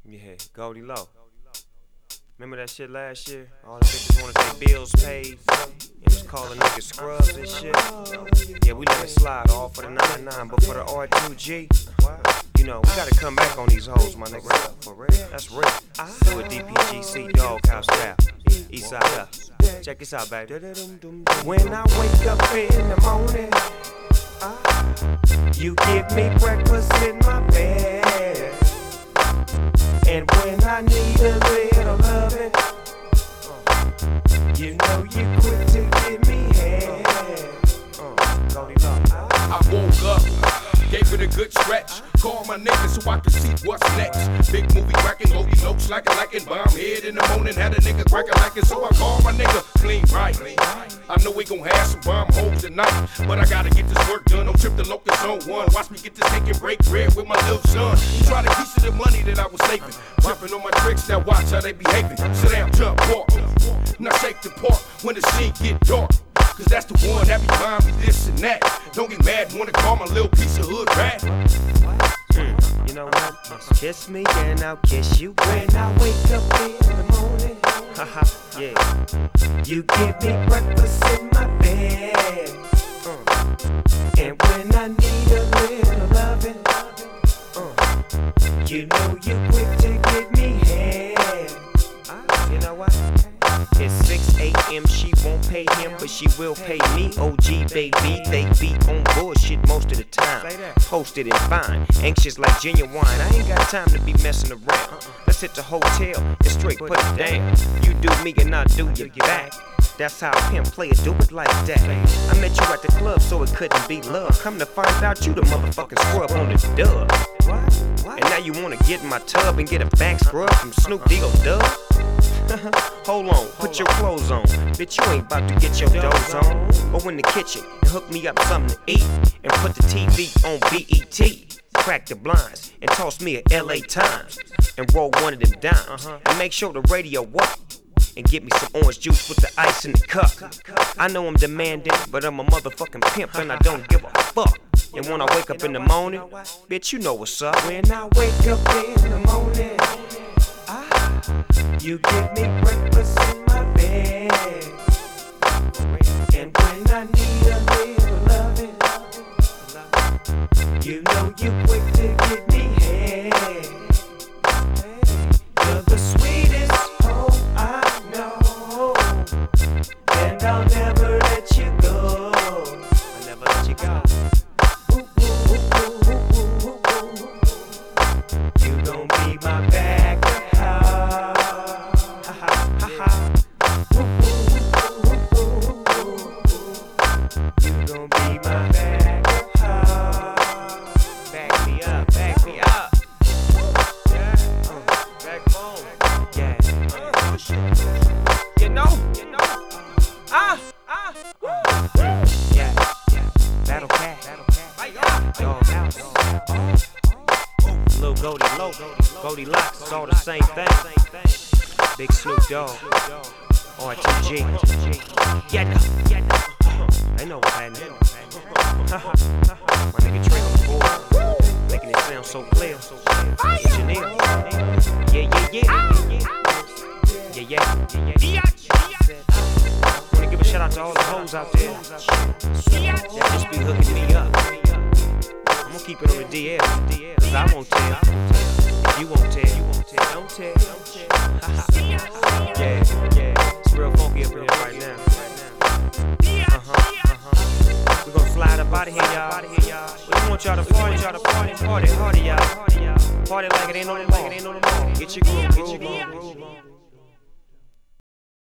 Yeah, Goldie Low. Remember that shit last year? All the bitches wanted their bills paid and was calling niggas scrubs and shit. Yeah, we let it slide all for the 99, but for the R2G, you know, we gotta come back on these hoes, my nigga. For real, that's real. Do a DPGC Doghouse style. Eastside up. Check this out, baby. When I wake up in the morning, you give me breakfast in my bed. And when I need a little loving, you know you quick to give me head. I woke up, gave it a good stretch. Call my niggas so I can see what's next. Big movie cracking, Goldie Low slacking, bomb head in the morning, had a nigga cracking, so I call my nigga clean right. I know we gon' have some bomb hoes tonight, but I gotta get this work done. Don't trip the locust on one. Watch me get this cake and break bread with my little son. He try to piece of the money that I was saving. Tripping on my tricks, now watch how they behaving. Sit down, jump, walk. Now shake the park when the scene get dark. Cause that's the one that be buying me this and that. Don't get mad, wanna call my little piece of hood rat. You know what? Kiss me and I'll kiss you when I wake up in the morning. Haha, yeah. You give me breakfast in my bed. And when I need a little loving, you know you quick to give me head. You know what? It's 6 a.m. She won't pay him, but she will pay me. OG baby, they be on bullshit most of the time. Posted and fine, anxious like genuine. I ain't got time to be messing around. Let's hit the hotel and straight put it down. You do me and I do you back. That's how a pimp player do it like that. I met you at the club, so it couldn't be love. Come to find out you the motherfucking scrub on the dub. And now you wanna get in my tub and get a back scrub from Snoop D-O Dub? Hold on, put your clothes on. Bitch, you ain't about to get your doze on. Go in the kitchen and hook me up something to eat. And put the TV on BET. Crack the blinds and toss me a LA Times. And roll one of them dimes. And make sure the radio up. And get me some orange juice with the ice in the cup. I know I'm demanding, but I'm a motherfucking pimp and I don't give a fuck. And when I wake up in the morning, bitch, you know what's up. When I wake up in the morning, you give me breakfast in my bed. And when I need a little loving, you know you quick to give me head. You're the sweetest hoe I know, and I'll never let you go. I'll never let you go. You gon' be my backup. You gon' be my backup. Back me up, back me up. Yeah, backbone. Yeah, you know. Yeah, Battle Cat, Doghouse. Lil Goldie Low, Goldie Locks, it's all the same thing. Big Snoop Dogg, R2G. Yeah, they know what's happening. My nigga Trey on the board, making it sound so clear. Engineer. Yeah. Wanna give a shout out to all the hoes out there that just be hooking me up. I'm gonna keep it on the DL, cause I won't tell. If you won't tell, don't tell. Yeah, it's real funky up in here right now. We gon' slide up out of here, y'all. We want y'all to party hardy, y'all. Party like it ain't no tomorrow. Get your groove on.